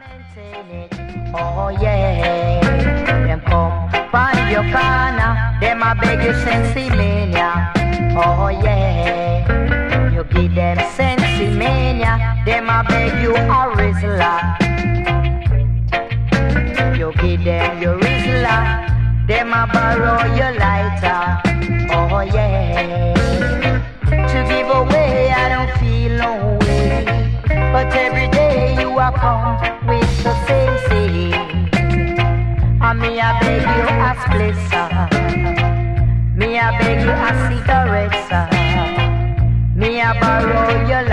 maintain it. Oh yeah, them come find your corner. Them a beg you sensi mania. Oh yeah, you give them sensi mania. Them a beg you a Rizla. You give them your Rizla. Them a borrow your lighter. Oh yeah, to give away I don't feel no way. But every day you are come with the same thing. And me I beg you a split, sir. Me I beg you a cigarette, sir. Me I borrow your